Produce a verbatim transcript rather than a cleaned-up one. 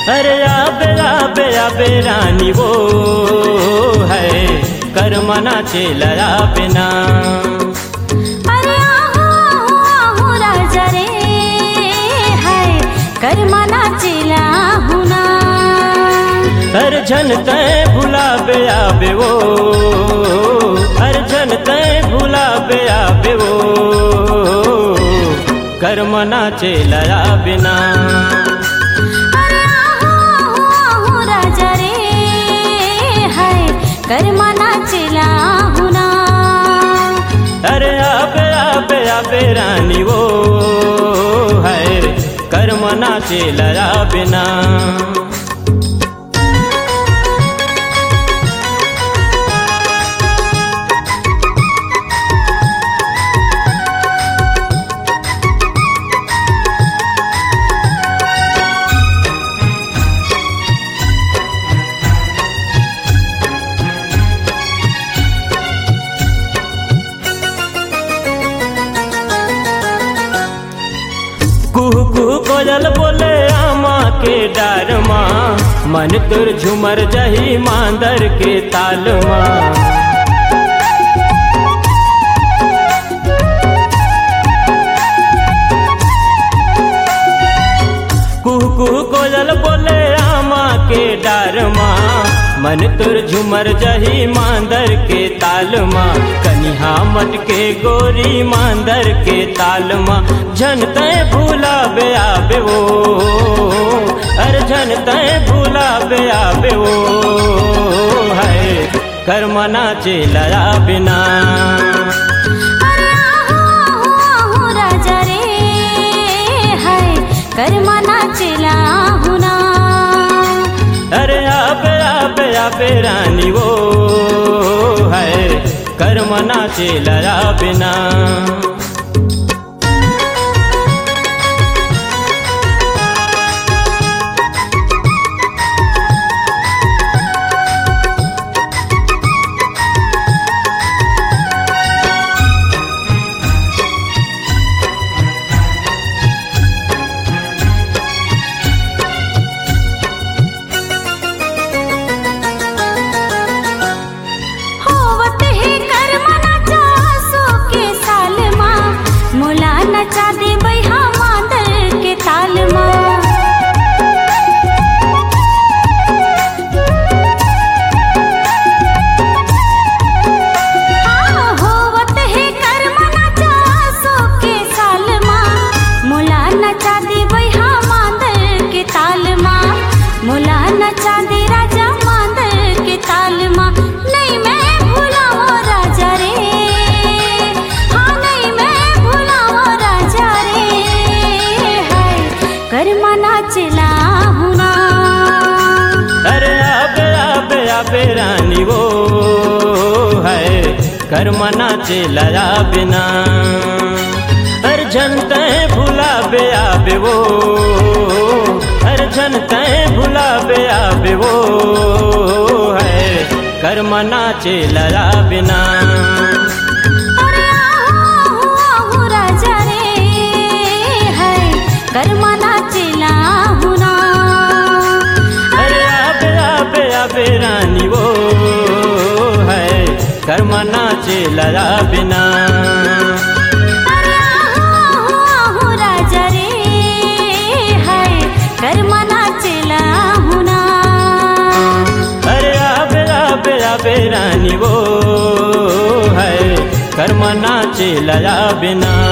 अरे आबे आबे आबे रानी वो है कर्मना चेला बिना। अरे आहू आहू राजा रे है कर्मना चेला हुना। अरे झन तय भुलाबे आबे वो, अरे झन तय भुलाबे आबे वो कर्मना चेला बिना। कर्मना चेला हुना। अरे आबे आबे आबे रानी वो है कर्मना चेला बिना। कुहू कुहू कोयल बोले आमा के डार माँ, मन तुर झुमर जही मांदर के ताल माँ। कुहू कुहू कोयल बोले आमा के डार माँ, मन तुर झुमर जही मांदर के ताल माँ। कनिहा मटके गोरी मांदर के ताल माँ। झन तय भूला बे आबे वो, अरे झन तय भूला बे आबे वो है कर्मना चेला बिना। अरे आहू आहू राजा रे है कर्मना चेला हुना। अरे आबे आबे आबे रानी वो है कर्मना चेला बिना। नचा दे बैहा मांदर के ताल माँ। हाँ होवत है कर्म नचा सो के साल माँ। मुला नचा दे बैहा मांदर के ताल माँ। मुला नचा दे राजा मांदर के ताल माँ। नहीं मैं भूला वो राजा रे, हाँ नहीं मैं भूला कर्मना चेला हुना। अरे आबे आबे आबे रानी वो है कर्मना चेला बिना। अरे झन तय भुलाबे आबे वो, अरे झन तय भुलाबे आबे वो है कर्मना चेला बिना। अरे आहू आहू राजा रे है कर्मना चेला हुना। अरे आबे आबे आबे रानी वो है कर्मना चेला बिना। अरे आहू आहू राजा रे है कर्मना चेला हुना। अरे आबे आबे आबे रानी वो है कर्मना चेला बिना।